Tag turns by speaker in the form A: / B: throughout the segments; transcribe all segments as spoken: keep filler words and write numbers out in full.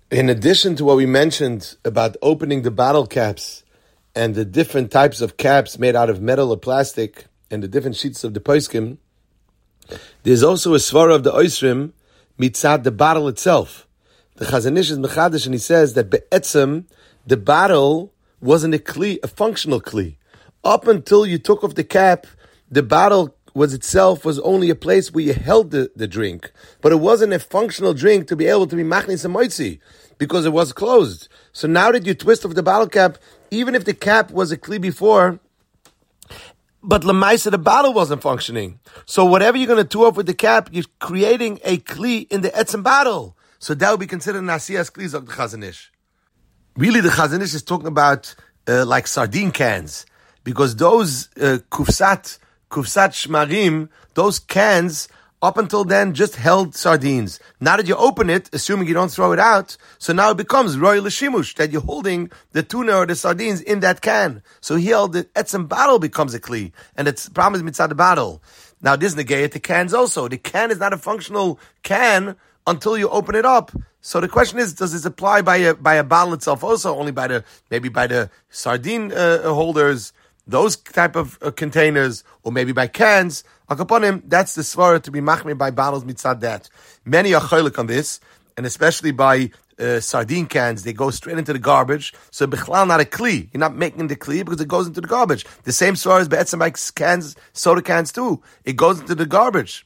A: In addition to what we mentioned about opening the bottle caps and the different types of caps made out of metal or plastic and the different sheets of the poskim, there's also a svara of the Oisrim mitzad the bottle itself. The Chazon Ish is mechadish and he says that be'etzem, the bottle wasn't a kli, a functional kli. Up until you took off the cap, the bottle was itself was only a place where you held the, the drink. But it wasn't a functional drink to be able to be machnis and moitzi, because it was closed. So now that you twist off the bottle cap, even if the cap was a kli before, but lemaisa, the bottle wasn't functioning. So whatever you're going to do off with the cap, you're creating a kli in the etzem bottle. So that would be considered nasiyas kli, of the Chazon Ish. Really, the Chazon Ish is talking about uh, like sardine cans, because those uh, kufsat, kufsat shmarim, those cans, up until then, just held sardines. Now that you open it, assuming you don't throw it out, so now it becomes royal shimush, that you're holding the tuna or the sardines in that can. So here, the etzem bottle becomes a kli, and it's problem is mitzad the bottle. Now this negate the cans also. The can is not a functional can until you open it up. So the question is, does this apply by a by a bottle itself also, only by the maybe by the sardine uh, holders, those type of uh, containers, or maybe by cans? Akaponim, that's the svara to be machmir by bottles mitzad that. Many are cholik on this, and especially by uh, sardine cans, they go straight into the garbage. So bichlal not a kli. You're not making the kli because it goes into the garbage. The same svara is be'etzem by cans, soda cans too. It goes into the garbage.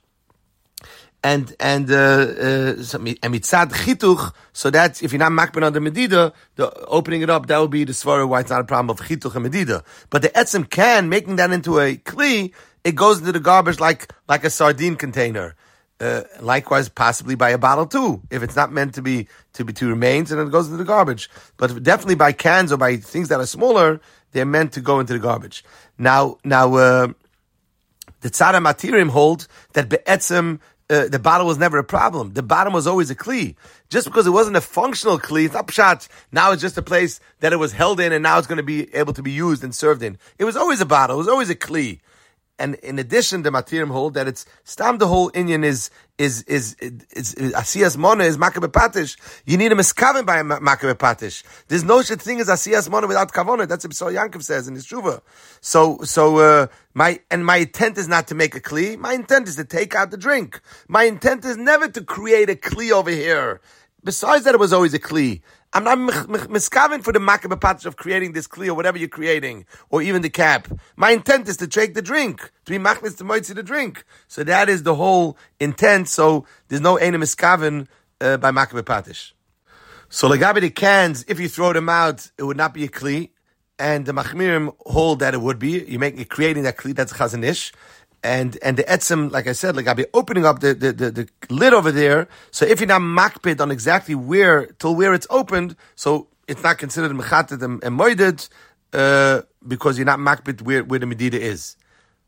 A: And and uh, uh, and mitzad chituch, so that if you're not makben on the medida, the opening it up, that would be the svara why it's not a problem of chituch and medida. But the etzem can, making that into a kli, it goes into the garbage like like a sardine container. Uh, likewise, possibly by a bottle too. If it's not meant to be to be to remains, and it goes into the garbage. But definitely by cans or by things that are smaller, they're meant to go into the garbage. Now, now uh, the tzara matirim hold that be'etzem. Uh, the bottle was never a problem. The bottom was always a kli. Just because it wasn't a functional kli, it's not pshat. Now it's just a place that it was held in and now it's going to be able to be used and served in. It was always a bottle. It was always a kli. And in addition, the matirim hold that it's stam the whole inyan is is is is asiyas mona is makabeh patish. You need a miskaven by a makabeh patish. There's no such thing as asiyas mona without kavona. That's what Psal Yankov says in his tshuva. So so uh, my and my intent is not to make a kli. My intent is to take out the drink. My intent is never to create a kli over here. Besides that, it was always a kli. I'm not miskaven for the makabeh patish of creating this kli or whatever you're creating, or even the cap. My intent is to take the drink, to be machnis to moitzi the drink. So that is the whole intent. So there's no ena miskaven uh, by makabeh patish. So legabe the cans, if you throw them out, it would not be a kli, and the machmirim hold that it would be. You make it creating that kli. That's Chazon Ish. And and the etzem, like I said, like I'll be opening up the, the, the, the lid over there. So if you're not makpid on exactly where, till where it's opened, so it's not considered mechatet and, and moided, uh, because you're not makpid where, where the medina is.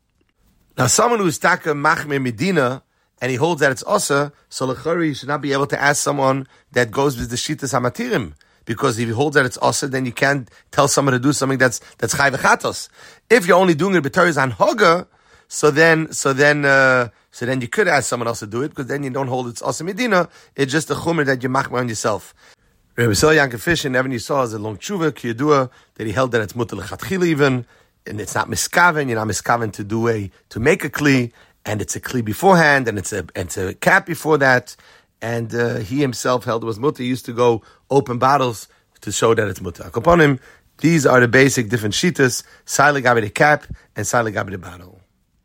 A: Now someone who's taka machmir medina, and he holds that it's osa, so lechari, you should not be able to ask someone that goes with the shitas hamatirim. Because if he holds that it's osa, then you can't tell someone to do something that's, that's chai v'chatos. If you're only doing it b'teres an hoga, So then, so then, uh, so then you could ask someone else to do it, because then you don't hold it's also medina. It's just a chumer that you machmer on yourself. Rabbi Psal Yankov Fish, never you saw as a long tshuva kiyadua that he held that it's mutal lechatchila even, and it's not miskaven. You're not miskaven to do a to make a kli, and it's a kli beforehand, and it's a and it's a cap before that. And uh, he himself held it was mutter. He used to go open bottles to show that it's mutter. Upon him, these are the basic different shitas: side legabe the cap and side legabe the bottle.